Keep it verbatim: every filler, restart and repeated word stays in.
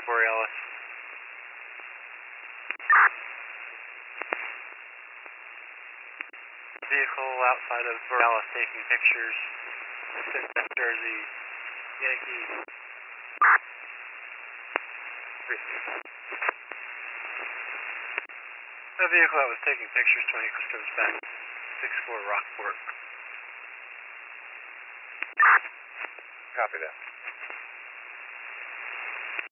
Aurora Borealis. Vehicle outside of Borealis taking pictures. This is Jersey, Yankee. The vehicle that was taking pictures, twenty customs back, six four Rockport. Copy that.